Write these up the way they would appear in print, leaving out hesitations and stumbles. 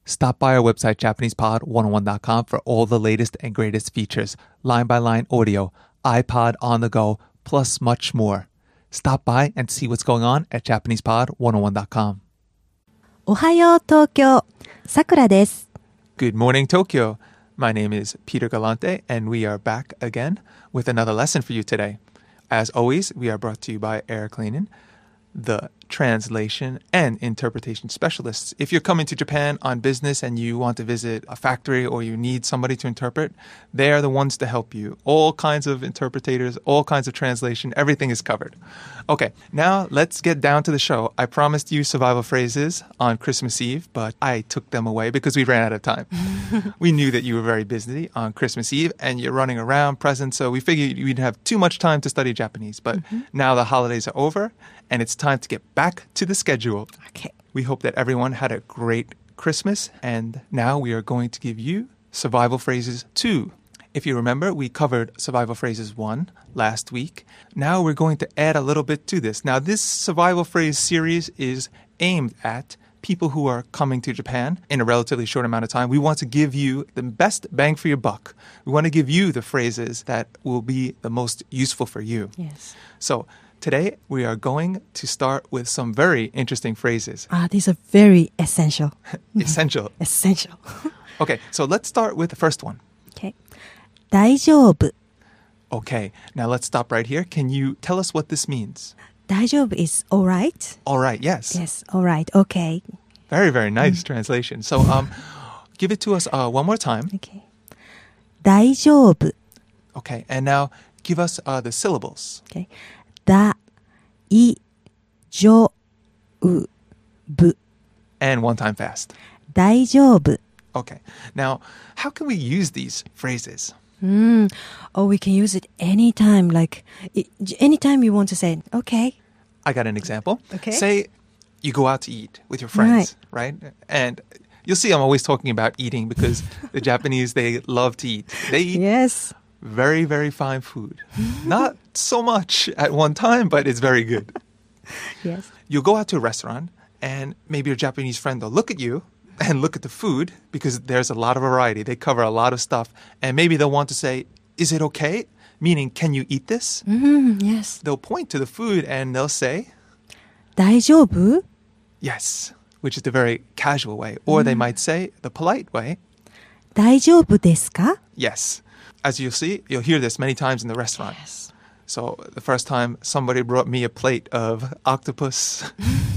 Stop by our website, JapanesePod101.com, for all the latest and greatest features, line-by-line audio, iPod on the go, plus much more. Stop by and see what's going on at JapanesePod101.com. おはよう東京、さくらです。 Good morning, Tokyo. My name is Peter Galante, and we are back again with another lesson for you today. As always, we are brought to you by Eric Leinen, the translation and interpretation specialists. If you're coming to Japan on business and you want to visit a factory or you need somebody to interpret, they are the ones to help you. All kinds of interpreters, all kinds of translation, everything is covered. Okay, now let's get down to the show. I promised you survival phrases on Christmas Eve, but I took them away because we ran out of time. We knew that you were very busy on Christmas Eve and you're running around presents, so we figured we'd have too much time to study Japanese. But now the holidays are over and it's time to get back to the schedule. Okay. We hope that everyone had a great Christmas, and now we are going to give you survival phrases 2. If you remember, we covered survival phrases 1 last week. Now we're going to add a little bit to this. Now, this survival phrase series is aimed at people who are coming to Japan in a relatively short amount of time. We want to give you the best bang for your buck. We want to give you the phrases that will be the most useful for you. Yes. So, today, we are going to start with some very interesting phrases. These are very essential. Essential. Essential. Okay, so let's start with the first one. Okay. 大丈夫. Okay, now let's stop right here. Can you tell us what this means? 大丈夫 is all right? All right, yes. Yes, all right, okay. Very, very nice translation. So, give it to us one more time. Okay. 大丈夫. Okay, and now give us the syllables. Okay. 大丈夫. And one time fast. 大丈夫. Okay, now how can we use these phrases? Oh, we can use it anytime. Like, anytime you want to say, okay. I got an example. Okay. Say you go out to eat with your friends, right? And you'll see I'm always talking about eating because the Japanese, they love to eat. They eat Yes. very, very fine food. Not so much at one time, but it's very good. Yes. You'll go out to a restaurant and maybe your Japanese friend will look at you and look at the food because there's a lot of variety. They cover a lot of stuff. And maybe they'll want to say, is it okay? Meaning, can you eat this? Yes. They'll point to the food and they'll say, 大丈夫? yes, which is the very casual way. Or they might say the polite way, 大丈夫ですか? yes. As you'll see, you'll hear this many times in the restaurant. Yes. So the first time somebody brought me a plate of octopus,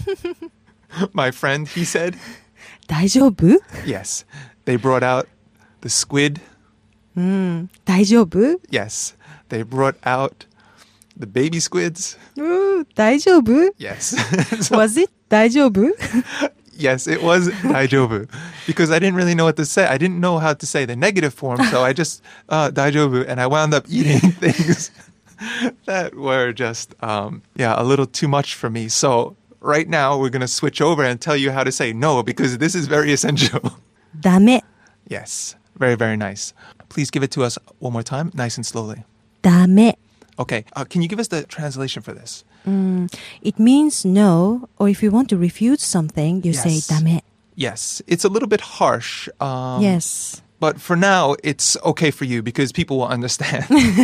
my friend, he said, 大丈夫? yes. They brought out the squid. 大丈夫? Yes. They brought out the baby squids. 大丈夫? Yes. Was it 大丈夫? Yes, it was daijoubu. Because I didn't really know what to say. I didn't know how to say the negative form, so I just, daijoubu, and I wound up eating things that were just, a little too much for me. So right now, we're going to switch over and tell you how to say no, because this is very essential. ダメ. Yes, very, very nice. Please give it to us one more time, nice and slowly. ダメ. Okay, can you give us the translation for this? It means no, or if you want to refute something, you say Yes. ダメ. Yes, it's a little bit harsh. Yes. But for now, it's okay for you because people will understand.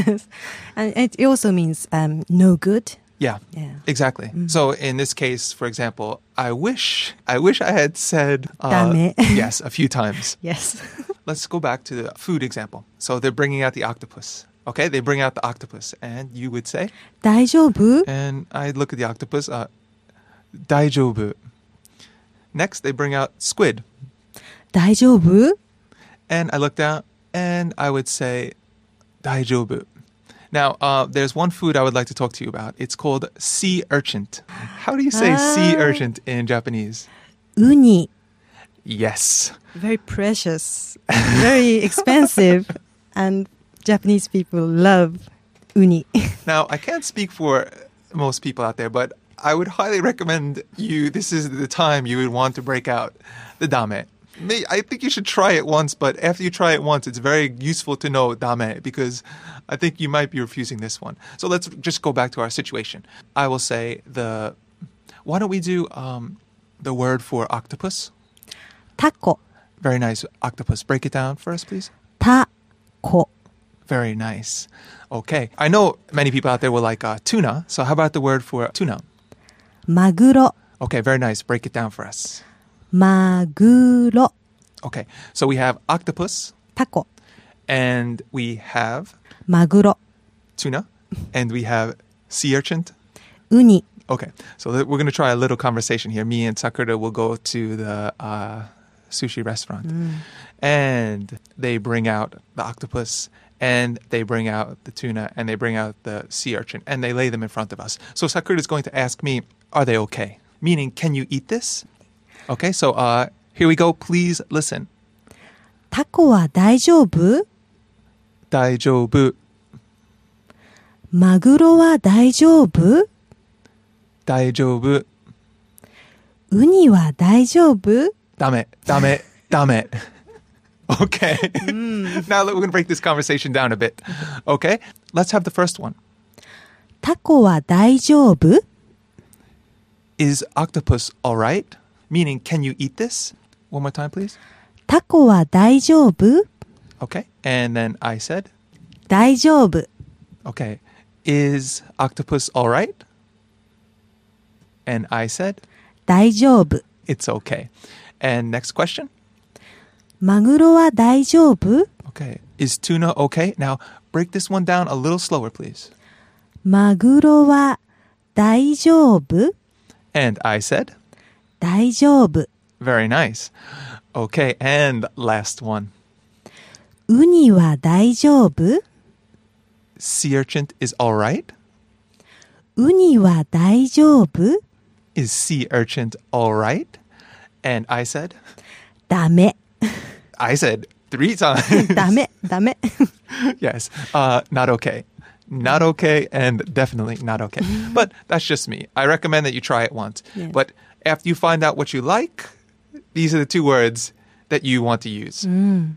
And it also means no good. Yeah, Yeah. exactly. So in this case, for example, I wish I had said ダメ. yes a few times. Yes. Let's go back to the food example. So they're bringing out the octopus. Okay, they bring out the octopus, and you would say, 大丈夫? and I'd look at the octopus, 大丈夫. Next, they bring out squid, 大丈夫? and I look down, and I would say, 大丈夫. Now, there's one food I would like to talk to you about. It's called sea urchin. How do you say sea urchin in Japanese? ウニ. Yes. Very precious. Very expensive. And Japanese people love uni. Now, I can't speak for most people out there, but I would highly recommend you, this is the time you would want to break out the dame. I think you should try it once, but after you try it once, it's very useful to know dame because I think you might be refusing this one. So let's just go back to our situation. I will say why don't we do the word for octopus? タコ. Very nice. Octopus. Break it down for us, please. タコ Very nice. Okay. I know many people out there will like tuna. So how about the word for tuna? マグロ Okay, very nice. Break it down for us. マグロ Okay. So we have octopus タコ and we have マグロ tuna and we have sea urchin. ウニ Okay. So we're going to try a little conversation here. Me and Sakura will go to the sushi restaurant and they bring out the octopus and they bring out the tuna and they bring out the sea urchin and they lay them in front of us. So Sakura is going to ask me, are they okay? Meaning, can you eat this? Okay, so here we go. Please listen. タコは大丈夫大丈夫マグロは大丈夫大丈夫ウニは大丈夫ダメダメダメ Okay. Now we're going to break this conversation down a bit. Okay, let's have the first one. タコは大丈夫 Is octopus all right? Meaning, can you eat this? One more time, please. タコは大丈夫 Okay. And then I said, 大丈夫 okay, is octopus all right? And I said, 大丈夫 it's okay. And next question. マグロは大丈夫 Okay. Is tuna okay? Now, break this one down a little slower, please. マグロは大丈夫 And I said, 大丈夫 very nice. Okay. And last one. ウニは大丈夫 Sea urchin is all right? ウニは大丈夫 Is sea urchin all right? And I said, ダメ I said 3 times. ダメダメ Yes. Not okay. Not okay and definitely not okay. But that's just me. I recommend that you try it once. Yeah. But after you find out what you like, these are the 2 words that you want to use.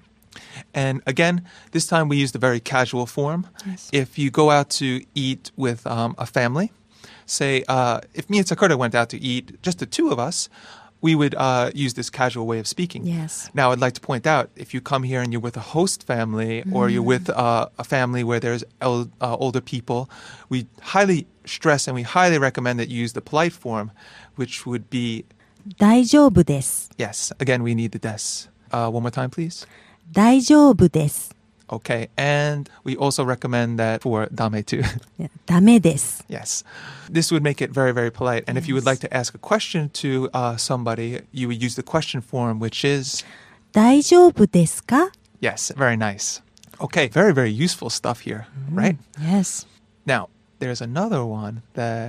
And again, this time we use the very casual form. Yes. If you go out to eat with a family, say if me and Sakura went out to eat, just the 2 of us, we would use this casual way of speaking. Yes. Now, I'd like to point out, if you come here and you're with a host family or you're with a family where there's older people, we highly stress and we highly recommend that you use the polite form, which would be, 大丈夫です yes, again, we need the des. One more time, please. 大丈夫です Okay, and we also recommend that for dame too. ダメです Yes. This would make it very, very polite. And if you would like to ask a question to somebody, you would use the question form, which is, 大丈夫ですか yes, very nice. Okay, very, very useful stuff here, right? Yes. Now, there's another word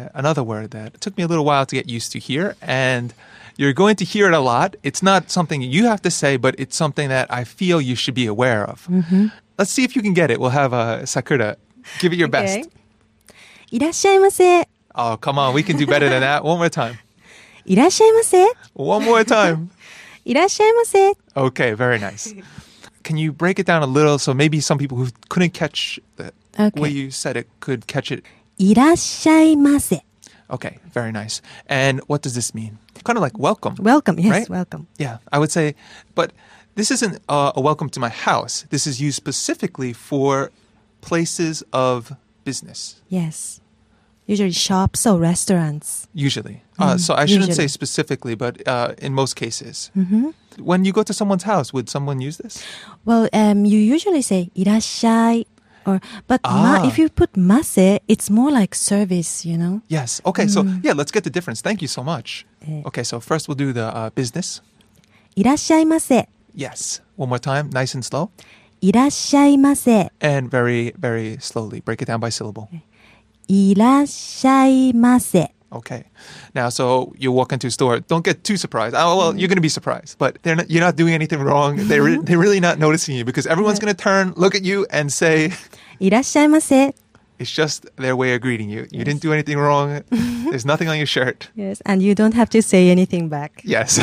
that took me a little while to get used to here, and you're going to hear it a lot. It's not something you have to say, but it's something that I feel you should be aware of. Let's see if you can get it. We'll have Sakura. Give it your best. いらっしゃいませ Oh, come on. We can do better than that. One more time. いらっしゃいませ One more time. いらっしゃいませ Okay, very nice. Can you break it down a little so maybe some people who couldn't catch the way you said it could catch it? いらっしゃいませ Okay, very nice. And what does this mean? Kind of like welcome. Welcome, yes, right? welcome. Yeah, I would say, but this isn't a welcome to my house. This is used specifically for places of business. Yes. Usually shops or restaurants. Usually. So I shouldn't say usually. specifically, but in most cases. When you go to someone's house, would someone use this? Well, you usually say いらっしゃい but if you put ませ it's more like service, you know? Yes. Okay, so yeah, let's get the difference. Thank you so much. Okay, so first we'll do the business. いらっしゃいませ Yes. One more time, nice and slow. いらっしゃいませ And very, very slowly. Break it down by syllable. いらっしゃいませ Okay. Now, so you walk into a store. Don't get too surprised. Oh, well, you're going to be surprised. But you're not doing anything wrong. They're really not noticing you because everyone's going to turn, look at you, and say, いらっしゃいませ it's just their way of greeting you. You didn't do anything wrong. There's nothing on your shirt. Yes, and you don't have to say anything back. Yes.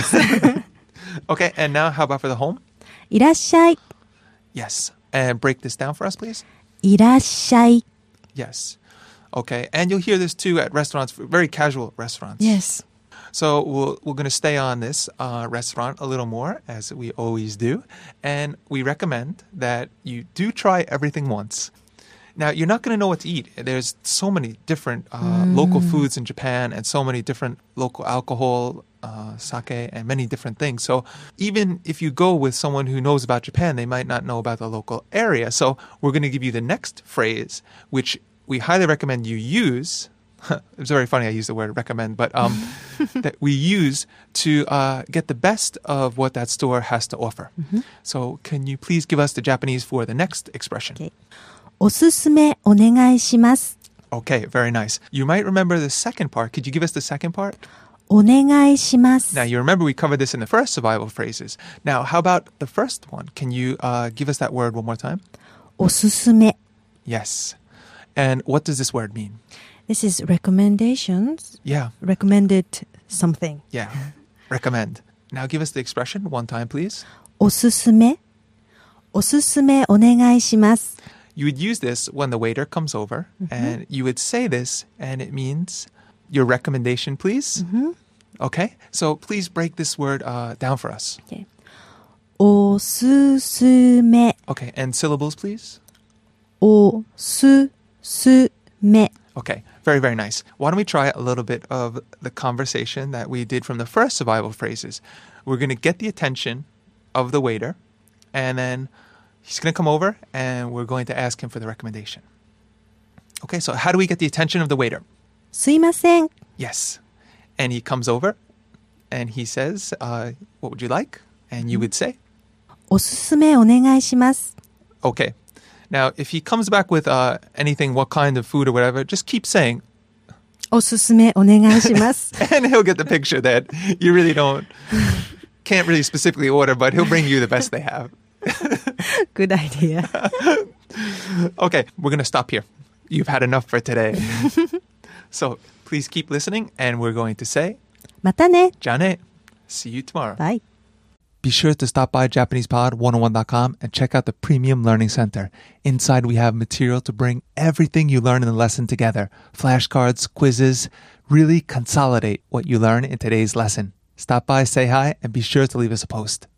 Okay, and now how about for the home? いらっしゃい Yes. And break this down for us, please. いらっしゃい Yes. Okay, and you'll hear this too at restaurants, very casual restaurants. Yes. So we're going to stay on this restaurant a little more, as we always do. And we recommend that you do try everything once. Now, you're not going to know what to eat. There's so many different local foods in Japan and so many different local alcohol, sake, and many different things. So even if you go with someone who knows about Japan, they might not know about the local area. So we're going to give you the next phrase, which we highly recommend you use. It's very funny I use the word recommend, but that we use to get the best of what that store has to offer. So can you please give us the Japanese for the next expression? Okay. おすすめお願いします。 Okay, very nice. You might remember the second part. Could you give us the second part? お願いします。 Now, you remember we covered this in the first survival phrases. Now, how about the first one? Can you give us that word one more time? おすすめ。 Yes. And what does this word mean? This is recommendations. Yeah, Recommended something. yeah. Recommend. Now, give us the expression one time, please. おすすめ。おすすめお願いします。 You would use this when the waiter comes over, and you would say this, and it means your recommendation, please. Okay, so please break this word down for us. Okay. おすすめ。 Okay, and syllables, please. おすすめ。 Okay, very, very nice. Why don't we try a little bit of the conversation that we did from the first survival phrases? We're going to get the attention of the waiter, and then he's going to come over, and we're going to ask him for the recommendation. Okay, so how do we get the attention of the waiter? すいません。 Yes. And he comes over, and he says, what would you like? And you would say, おすすめお願いします。 okay. Now, if he comes back with anything, what kind of food or whatever, just keep saying, おすすめお願いします。 and he'll get the picture that you really can't really specifically order, but he'll bring you the best they have. Good idea. Okay, we're going to stop here. You've had enough for today. So please keep listening, and we're going to say, またね。 Jane, see you tomorrow. Bye. Be sure to stop by JapanesePod101.com and check out the Premium Learning Center. Inside, we have material to bring everything you learn in the lesson together. Flashcards, quizzes, really consolidate what you learn in today's lesson. Stop by, say hi, and be sure to leave us a post.